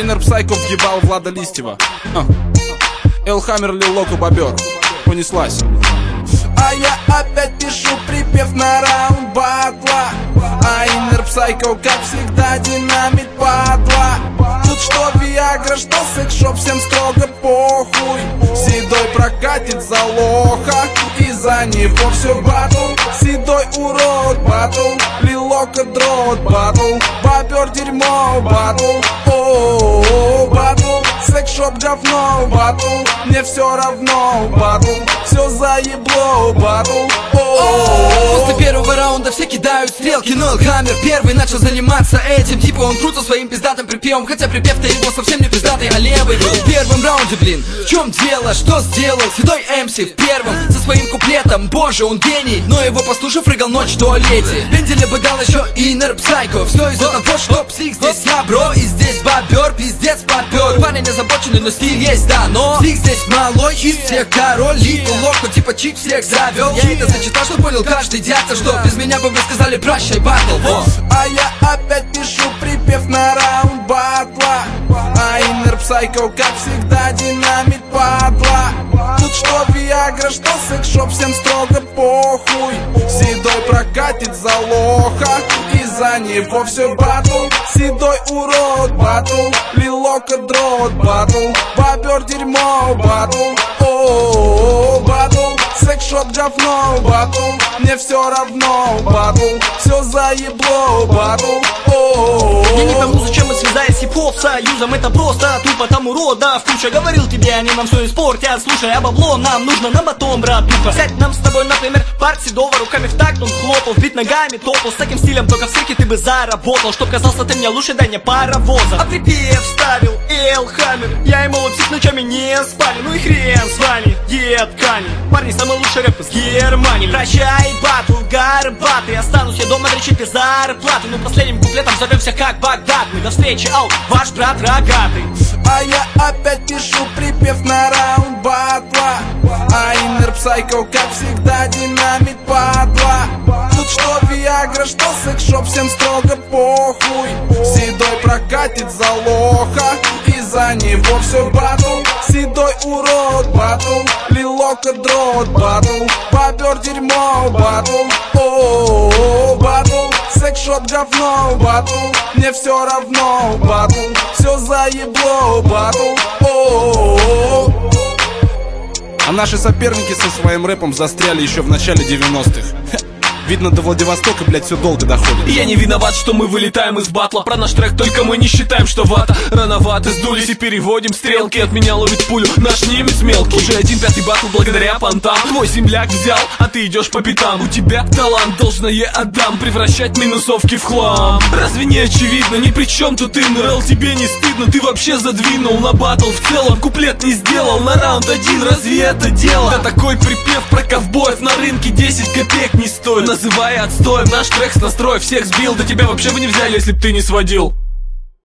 Inner Psycho въебал Влада Листьева. Элхаммер, Лил Локо, Бобер. Понеслась. А я опять пишу припев на раунд батла. А Inner Psycho, как всегда, динамит падла. Тут что Виагра, что секс-шоп, всем строго похуй. Седой прокатит за лоха, и за него все батл. Седой урод батл, Лил Локо дрот батл, Бобер дерьмо батл, о батл, секс-шоп говно батл, мне все равно батл, все заебло батл, После первого раунда все кидают стрелки, но Элхаммер первый начал заниматься этим. Типа он крутил своим пиздатым припевом, хотя припев-то его совсем не пиздатый, а левый был. В первом раунде, блин, в чем дело, что сделал седой MC в первом со своим куплетом? Боже, он гений, но его послушав, рыгал ночь в туалете. Пенделя бы дал еще Inner Psycho. Все из-за того, что псих здесь я, бро, и здесь Бобер, пиздец попер. Парень озабоченный, но стиль есть, да, но псих здесь малой, из всех король. Лил Локо, типа чик всех завел. Я это зачитал, что понял каждый дядька, что без меня бы вы сказали прощай, батл. А я опять пишу припев на раунд батла. А Inner Psycho, как всегда, динамит падла. Тут что Виагра, что секс-шоп, всем строго похуй. Седой прокатит за лоха, и за него все батл. Седой урод батл, Лил Локо дрот батл, Бобер дерьмо батл, о батл, секс-шоп говно батл, мне все равно батл, все заебло батл, Я не пойму, зачем мы связались с хип-хоп союзом. Это просто тупо там уродов куча. Говорил тебе, они нам все испортят. Слушай, а бабло нам нужно на батон, братуха. Сядь нам с тобой, например, парк Седова. Руками в такт он хлопал, бит ногами топал. С таким стилем только в цирке ты бы заработал. Чтоб казался ты мне лучше, дай мне паровоза. А припев ставил Элхаммер. Я и молод псих ночами не спали. Ну и хрен с вами, ткани. Парни, самый лучший рэп из Германии. Прощай, батл, горбатый. Останусь я дома дрочить без зарплаты. Ну последним куплетом взорвемся как Багдад. Мы до встречи, ау, ваш брат рогатый. А я опять пишу припев на раунд батла. А Inner Psycho, как всегда, динамит падла. Тут что Виагра, что секс-шоп, всем строго похуй. Седой прокатит за лоха, и за него все батл. Седой урод батл, Лил Локо дрот батл, Бобер дерьмо батл, о батл, секс-шоп говно батл, мне все равно батл, все заебло батл, А наши соперники со своим рэпом застряли еще в начале 90-х. Видно, до Владивостока, блять, все долго доходит. Я не виноват, что мы вылетаем из батла. Про наш трек только мы не считаем, что вата. Рановато сдулись и переводим стрелки. От меня ловит пулю наш немец мелкий. Уже 1/5 батл благодаря понтам. Твой земляк взял, а ты идешь по пятам. У тебя талант, должное отдам. Превращать минусовки в хлам. Разве не очевидно? Ни при чем тут Инрел. Тебе не стыдно, ты вообще задвинул на батл. В целом куплет не сделал на раунд 1. Разве это дело? Да такой припев про ковбоев на рынке 10 копеек не стоит. Называя отстоем наш трек с настроя всех сбил. Да тебя вообще бы не взяли, если б ты не сводил.